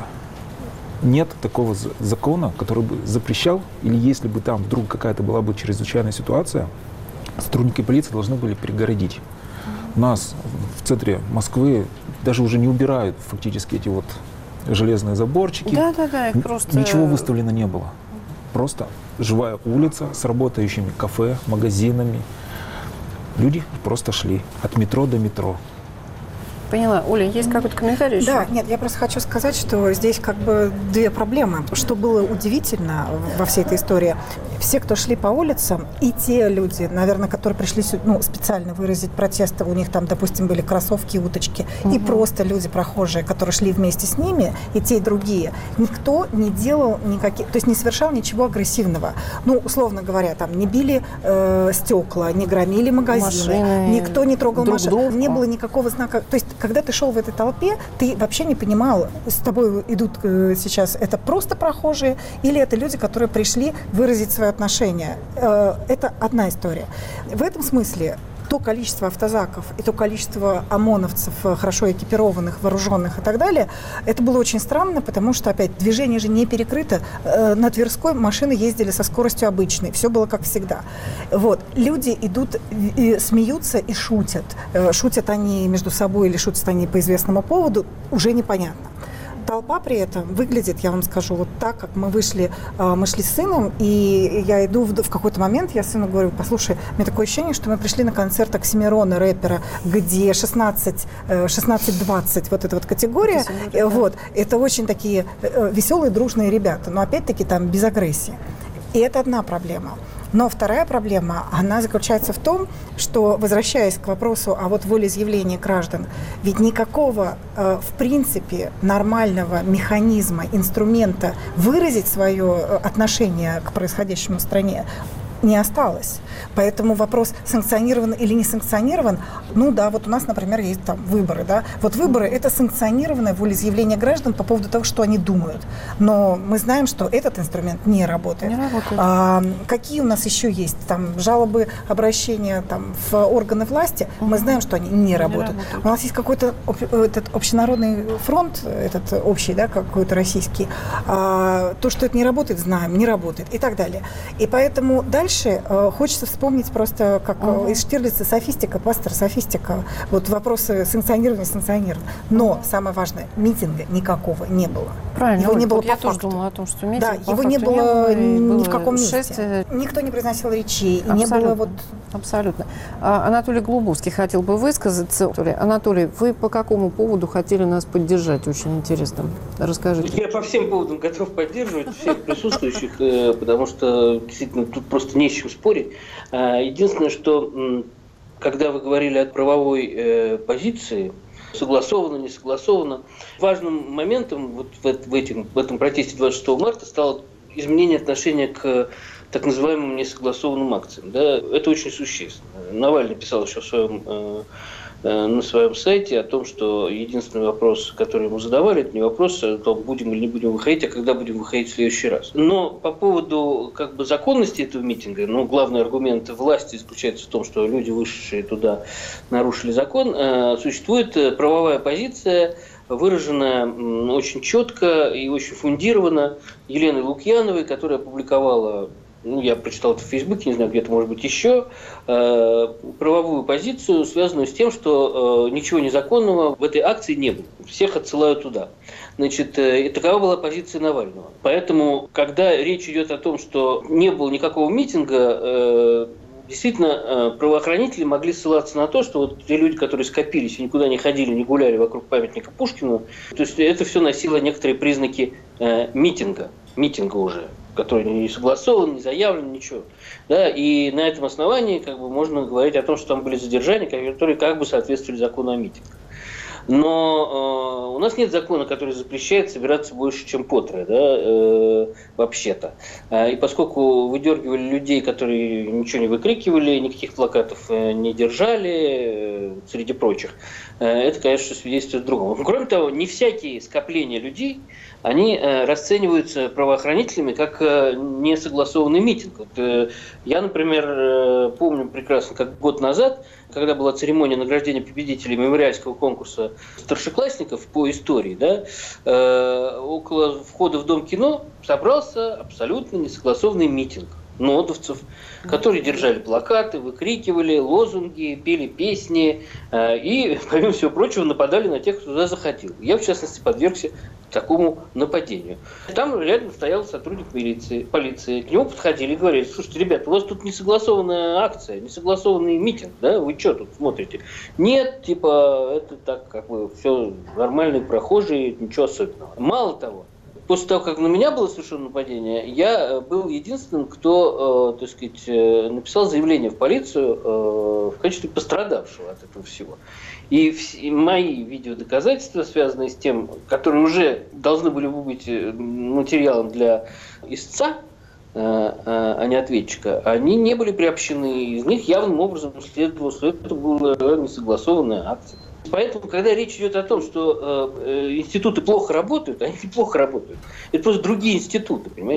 Нет такого закона, который бы запрещал, или если бы там вдруг какая-то была бы чрезвычайная ситуация, сотрудники полиции должны были перегородить. У нас в центре Москвы даже уже не убирают фактически эти вот железные заборчики. Да, их просто... Ничего выставлено не было. Просто живая улица с работающими кафе, магазинами. Люди просто шли от метро до метро. Поняла. Оля, есть какой-то комментарий еще? Да, нет, я просто хочу сказать, что здесь как бы две проблемы. Что было удивительно во всей этой истории, все, кто шли по улицам, и те люди, наверное, которые пришли специально выразить протесты, у них там, допустим, были кроссовки, уточки, и просто люди прохожие, которые шли вместе с ними, и те, и другие, никто не делал никаких, то есть не совершал ничего агрессивного. Условно говоря, там не били стекла, не громили магазины, машины, никто не трогал машины, не было никакого знака. То есть когда ты шел в этой толпе, ты вообще не понимал, с тобой идут сейчас это просто прохожие или это люди, которые пришли выразить свои отношения. Это одна история. В этом смысле то количество автозаков и то количество ОМОНовцев, хорошо экипированных, вооруженных и так далее, это было очень странно, потому что, опять, движение же не перекрыто. На Тверской машины ездили со скоростью обычной, все было как всегда. Вот. Люди идут, и смеются и шутят. Шутят они между собой или шутят они по известному поводу, уже непонятно. Толпа при этом выглядит, я вам скажу, вот так, как мы шли с сыном, и я иду в какой-то момент, я сыну говорю: послушай, у меня такое ощущение, что мы пришли на концерт Оксимирона, рэпера, где 16-20, вот эта вот категория, вот, это очень такие веселые, дружные ребята, но опять-таки там без агрессии. И это одна проблема. Но вторая проблема, она заключается в том, что, возвращаясь к вопросу о вот волеизъявлении граждан, ведь никакого, в принципе, нормального механизма, инструмента выразить свое отношение к происходящему в стране не осталось. Поэтому вопрос, санкционирован или не санкционирован, ну да, вот у нас, например, есть там выборы, да. Вот выборы – это санкционированное волеизъявление граждан по поводу того, что они думают. Но мы знаем, что этот инструмент не работает. Не работает. Какие у нас еще есть? Там жалобы, обращения там, в органы власти, мы знаем, что они не работают. У нас есть какой-то этот общенародный фронт, этот общий, да, какой-то российский. То, что это не работает, знаем, не работает и так далее. И поэтому дальше хочется вспомнить просто, как из Штирлица, софистика, пастор, софистика. Вот вопросы санкционирования, санкционирования. Но самое важное, митинга никакого не было. Правильно. Его не было по я факту. тоже думала о том, что митинга Да, его не было ни в каком месте. Никто не произносил речей. Не было вот... Абсолютно. Анатолий Глубовский хотел бы высказаться. Анатолий, вы по какому поводу хотели нас поддержать? Очень интересно. Расскажите. Я по всем поводам готов поддерживать всех присутствующих, потому что действительно тут просто не с чем спорить. Единственное, что когда вы говорили о правовой позиции, согласовано, не согласовано, важным моментом вот в этом протесте 26 марта стало изменение отношения к так называемым несогласованным акциям. Да? Это очень существенно. Навальный писал еще на своем сайте о том, что единственный вопрос, который ему задавали, это не вопрос о том, будем или не будем выходить, а когда будем выходить в следующий раз. Но по поводу законности этого митинга, главный аргумент власти заключается в том, что люди, вышедшие туда, нарушили закон. Существует правовая позиция, выраженная очень четко и очень фундированно Еленой Лукьяновой, которая опубликовала, я прочитал это в Фейсбуке, не знаю, где-то, может быть, еще, правовую позицию, связанную с тем, что ничего незаконного в этой акции не было. Всех отсылают туда. Значит, и такова была позиция Навального. Поэтому, когда речь идет о том, что не было никакого митинга, действительно, правоохранители могли ссылаться на то, что вот те люди, которые скопились и никуда не ходили, не гуляли вокруг памятника Пушкину, то есть это все носило некоторые признаки митинга уже, который не согласован, не заявлен, ничего. Да, и на этом основании можно говорить о том, что там были задержания, которые соответствовали закону о митингах. Но у нас нет закона, который запрещает собираться больше, чем по трое, да, вообще-то. И поскольку выдергивали людей, которые ничего не выкрикивали, никаких плакатов не держали, среди прочих, это, конечно, свидетельствует о другом. Кроме того, не всякие скопления людей, они расцениваются правоохранителями как несогласованный митинг. Вот, я, например, помню прекрасно, как год назад, когда была церемония награждения победителей мемориальского конкурса старшеклассников по истории, да, около входа в Дом кино собрался абсолютно несогласованный митинг нодовцев, которые держали плакаты, выкрикивали лозунги, пели песни и, помимо всего прочего, нападали на тех, кто туда заходил. Я, в частности, подвергся такому нападению. Там рядом стоял сотрудник полиции. К нему подходили и говорили: слушайте, ребята, у вас тут несогласованная акция, несогласованный митинг, да? Вы что тут смотрите? Нет, это так, все нормальные прохожие, ничего особенного. Мало того, после того, как на меня было совершено нападение, я был единственным, кто, написал заявление в полицию в качестве пострадавшего от этого всего. И мои видеодоказательства, связанные с тем, которые уже должны были быть материалом для истца, а не ответчика, они не были приобщены. Из них явным образом следовало, что это была несогласованная акция. Поэтому, когда речь идет о том, что институты плохо работают, они неплохо работают. Это просто другие институты, понимаете?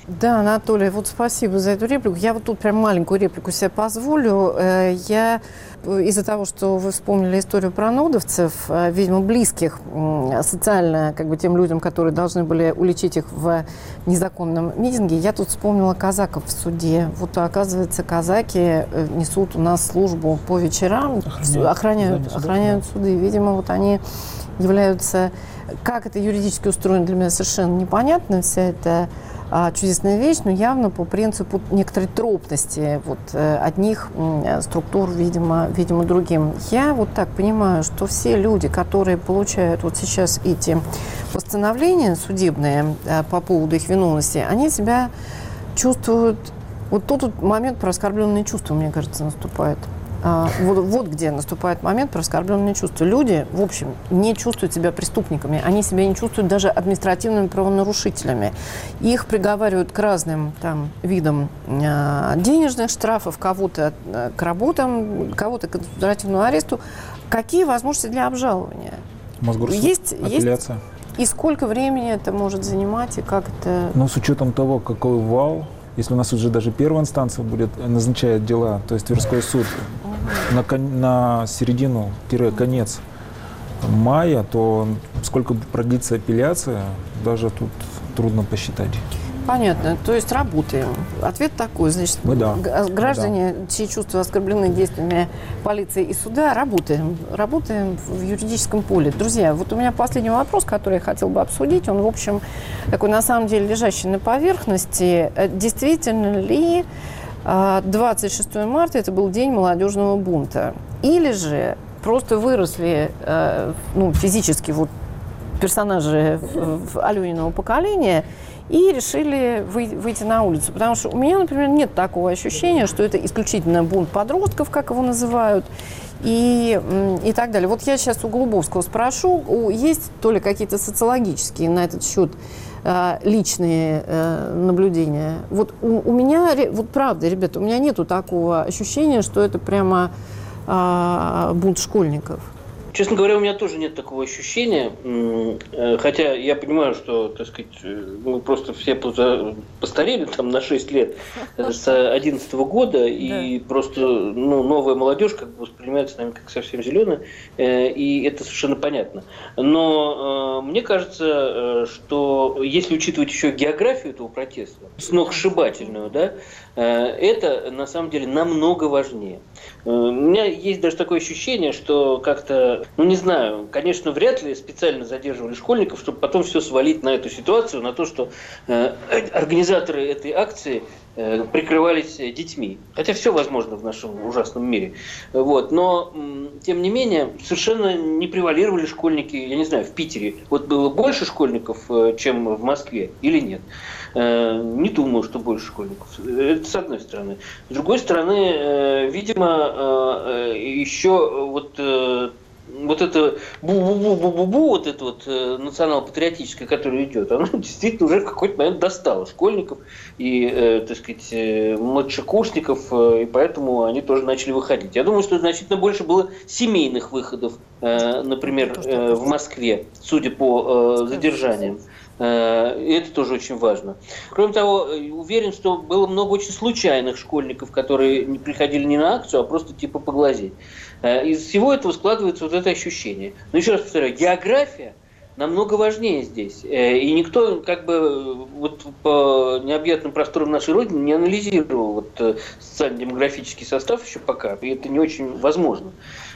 Да, Анатолий, вот спасибо за эту реплику. Я вот тут прям маленькую реплику себе позволю. Я из-за того, что вы вспомнили историю про нодовцев, видимо, близких социально как бы тем людям, которые должны были уличить их в незаконном митинге, я тут вспомнила казаков в суде. Вот, оказывается, казаки несут у нас службу по вечерам, охраняют суды. Видимо, вот они являются... Как это юридически устроено, для меня совершенно непонятно, вся эта чудесная вещь, но явно по принципу некоторой тропности вот, одних структур, видимо, другим. Я вот так понимаю, что все люди, которые получают вот сейчас эти постановления судебные по поводу их виновности, они себя чувствуют... Вот тут момент про оскорбленные чувства, мне кажется, наступает. Вот где наступает момент про оскорбленные чувства. Люди, в общем, не чувствуют себя преступниками. Они себя не чувствуют даже административными правонарушителями. Их приговаривают к разным там видам денежных штрафов, кого-то к работам, кого-то к административному аресту. Какие возможности для обжалования? Мосгорсуд, апелляция. И сколько времени это может занимать, и как это... Ну, с учетом того, какой вал, если у нас уже даже первая инстанция будет назначает дела, то есть Тверской суд на середину-конец мая, то сколько продлится апелляция, даже тут трудно посчитать. Понятно. То есть работаем. Ответ такой. Значит, граждане, чьи чувства оскорблены действиями полиции и суда, работаем. Работаем в юридическом поле. Друзья, вот у меня последний вопрос, который я хотела бы обсудить. Он, в общем, такой, на самом деле, лежащий на поверхности. Действительно ли 26 марта это был день молодежного бунта? Или же просто выросли физически вот персонажи Алёниного поколения и решили выйти на улицу. Потому что у меня, например, нет такого ощущения, что это исключительно бунт подростков, как его называют, и так далее. Вот я сейчас у Голубовского спрошу, есть то ли какие-то социологические на этот счет личные наблюдения? Вот у меня, вот правда, ребята, у меня нету такого ощущения, что это прямо бунт школьников. Честно говоря, у меня тоже нет такого ощущения, хотя я понимаю, что, так сказать, мы просто все постарели там на 6 лет с 2011 года, и просто новая молодежь как бы воспринимается нами как совсем зеленая, и это совершенно понятно. Но мне кажется, что если учитывать еще географию этого протеста, сногсшибательную, да, это на самом деле намного важнее. У меня есть даже такое ощущение, что как-то, не знаю, конечно, вряд ли специально задерживали школьников, чтобы потом все свалить на эту ситуацию, на то, что организаторы этой акции прикрывались детьми. Хотя все возможно в нашем ужасном мире. Вот. Но, тем не менее, совершенно не превалировали школьники, я не знаю, в Питере. Вот было больше школьников, чем в Москве, или нет? Не думаю, что больше школьников. Это с одной стороны. С другой стороны, видимо, еще вот это бу-бу-бу-бу-бу-бу, вот это вот национал-патриотическое, которое идет, оно действительно уже в какой-то момент достало школьников и, так сказать, младшекурсников, и поэтому они тоже начали выходить. Я думаю, что значительно больше было семейных выходов, например, в Москве, судя по задержаниям. И это тоже очень важно. Кроме того, уверен, что было много очень случайных школьников, которые не приходили не на акцию, а просто типа поглазеть. Из всего этого складывается вот это ощущение. Но еще раз повторяю, география намного важнее здесь. И никто как бы вот по необъятным просторам нашей Родины не анализировал вот социально-демографический состав еще пока. И это не очень возможно.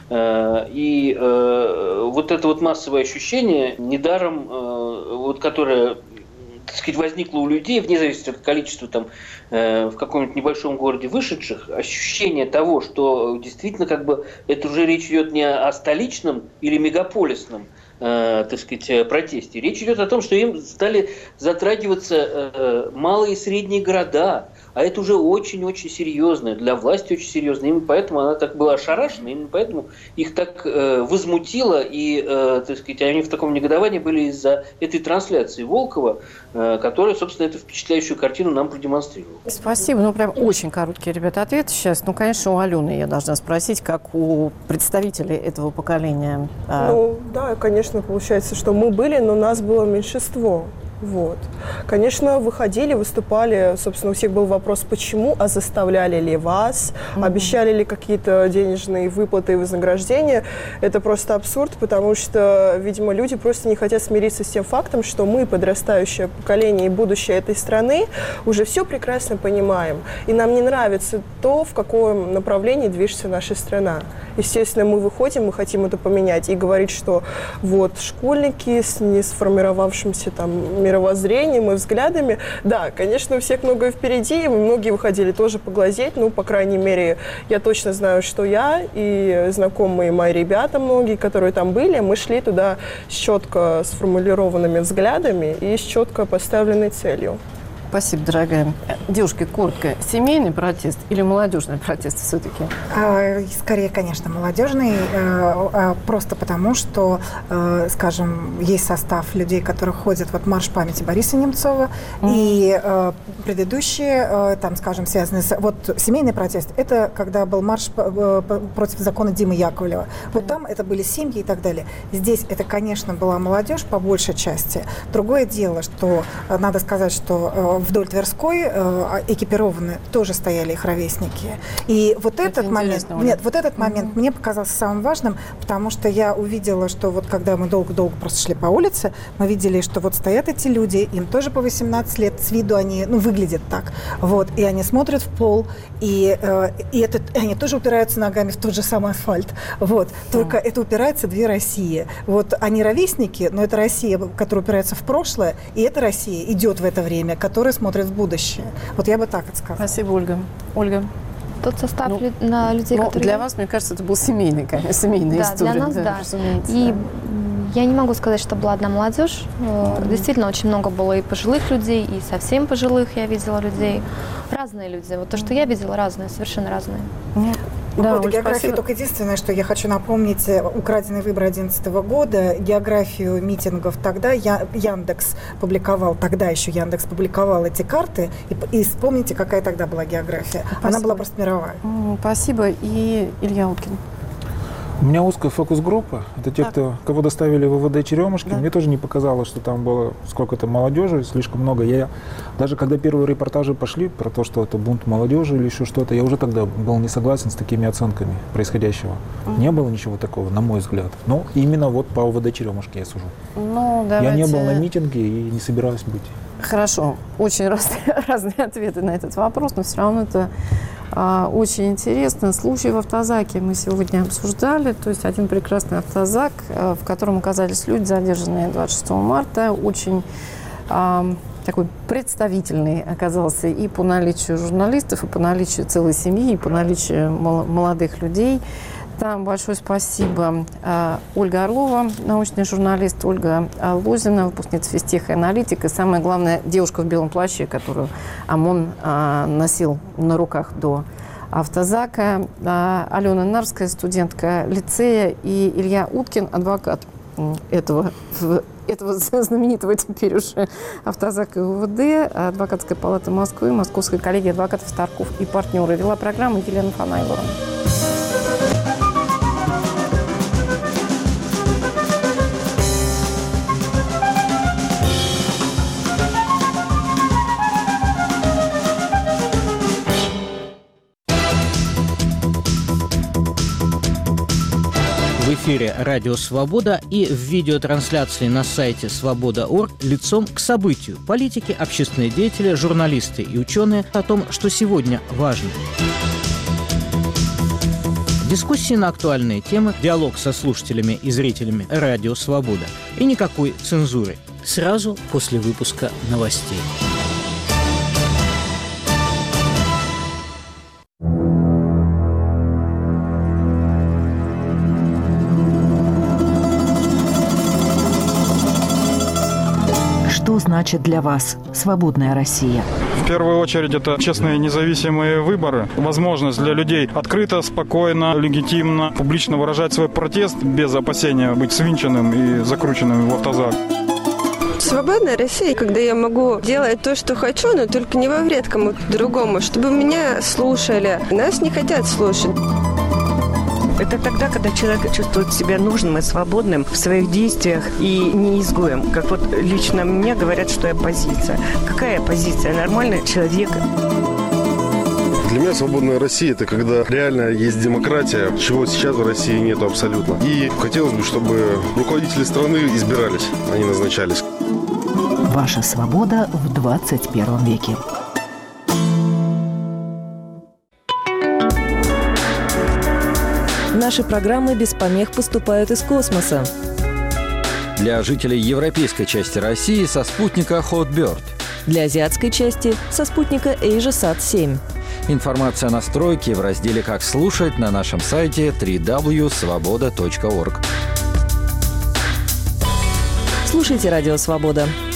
И вот это вот массовое ощущение, недаром, вот, которое, так сказать, возникло у людей, вне зависимости от количества там, в каком-нибудь небольшом городе вышедших, ощущение того, что действительно как бы это уже речь идет не о столичном или мегаполисном, так сказать, протесте. Речь идет о том, что им стали затрагиваться малые и средние города, а это уже очень-очень серьезно, для власти очень серьезно. Именно поэтому она так была ошарашена, именно поэтому их так возмутило, и, так сказать, они в таком негодовании были из-за этой трансляции Волкова, которая, собственно, эту впечатляющую картину нам продемонстрировала. Спасибо. Ну, прям очень короткие, ребята, ответы сейчас. Ну, конечно, у Алены я должна спросить, как у представителей этого поколения. Ну, да, конечно, получается, что мы были, но нас было меньшинство. Вот. Конечно, выходили, выступали, собственно, у всех был вопрос, почему, а заставляли ли вас, обещали ли какие-то денежные выплаты и вознаграждения. Это просто абсурд, потому что, видимо, люди просто не хотят смириться с тем фактом, что мы, подрастающее поколение и будущее этой страны, уже все прекрасно понимаем. И нам не нравится то, в каком направлении движется наша страна. Естественно, мы выходим, мы хотим это поменять и говорить, что вот школьники с не сформировавшимся там мировоззрением и взглядами, да, конечно, у всех многое впереди, и многие выходили тоже поглазеть, ну, по крайней мере, я точно знаю, что я и знакомые мои ребята, многие, которые там были, мы шли туда с четко сформулированными взглядами и с четко поставленной целью. Спасибо, дорогая. Девушки, коротко, семейный протест или молодежный протест все-таки? Скорее, конечно, молодежный, просто потому, что, скажем, есть состав людей, которые ходят, вот марш памяти Бориса Немцова, и предыдущие, там, скажем, связанные с... Вот семейный протест, это когда был марш против закона Димы Яковлева. Вот там это были семьи и так далее. Здесь это, конечно, была молодежь по большей части. Другое дело, что надо сказать, что вдоль Тверской экипированы тоже стояли их ровесники. И вот этот момент, момент мне показался самым важным, потому что я увидела, что вот когда мы долго-долго просто шли по улице, мы видели, что вот стоят эти люди, им тоже по 18 лет, с виду они, выглядят так, вот, и они смотрят в пол, и они тоже упираются ногами в тот же самый асфальт, вот, только это упирается две России. Вот они ровесники, но это Россия, которая упирается в прошлое, и эта Россия идет в это время, которая смотрит в будущее. Вот я бы так это сказала. Спасибо, Ольга. Ольга? Тот состав на людей, которые... Для вас, мне кажется, это был семейная история. Для нас, да. И я не могу сказать, что была одна молодежь. Действительно, очень много было и пожилых людей, и совсем пожилых я видела людей. Разные люди. Вот то, что я видела, разные, совершенно разные. Да, вот география, только единственное, что я хочу напомнить, украденный выбор 2011 года, географию митингов тогда Яндекс публиковал эти карты, и вспомните, какая тогда была география. Спасибо. Она была просто мировая. Спасибо. И Илья Уткин. У меня узкая фокус-группа. Это те, кого доставили в ВВД Черемушки. Мне тоже не показалось, что там было сколько-то молодежи, слишком много. Даже когда первые репортажи пошли про то, что это бунт молодежи или еще что-то, я уже тогда был не согласен с такими оценками происходящего. Не было ничего такого, на мой взгляд. Но именно вот по ВВД Черемушки я сужу. Я не был на митинге и не собираюсь быть. Хорошо. Очень разные ответы на этот вопрос, но все равно это очень интересно. Случай в автозаке мы сегодня обсуждали. То есть один прекрасный автозак, в котором оказались люди, задержанные 26 марта. Очень такой представительный оказался и по наличию журналистов, и по наличию целой семьи, и по наличию молодых людей. Там большое спасибо Ольга Орлова, научный журналист, Ольга Лозина, выпускница физтеха и аналитик, и самое главное, девушка в белом плаще, которую ОМОН носил на руках до автозака, Алена Нарская, студентка лицея, и Илья Уткин, адвокат этого знаменитого теперь уже автозака и УВД, Адвокатская палата Москвы, Московская коллегия адвокатов, Старков и партнеры. Вела программу Елена Фанаилова. В эфире «Радио Свобода» и в видеотрансляции на сайте свобода.орг лицом к событию. Политики, общественные деятели, журналисты и ученые о том, что сегодня важно. Дискуссии на актуальные темы, диалог со слушателями и зрителями «Радио Свобода». И никакой цензуры. Сразу после выпуска новостей. Что значит для вас свободная Россия? В первую очередь это честные независимые выборы, возможность для людей открыто, спокойно, легитимно, публично выражать свой протест без опасения быть свинченным и закрученным в автозак. Свободная Россия, когда я могу делать то, что хочу, но только не во вред кому-то другому, чтобы меня слушали. Нас не хотят слушать. Это тогда, когда человек чувствует себя нужным и свободным в своих действиях и не изгоем. Как вот лично мне говорят, что я оппозиция. Какая оппозиция? Нормальный человек. Для меня свободная Россия – это когда реально есть демократия, чего сейчас в России нету абсолютно. И хотелось бы, чтобы руководители страны избирались, а не назначались. Ваша свобода в 21 веке. Наши программы без помех поступают из космоса. Для жителей европейской части России со спутника Hotbird. Для азиатской части со спутника AsiaSat-7. Информация о настройке в разделе «Как слушать» на нашем сайте www.svoboda.org. Слушайте «Радио Свобода».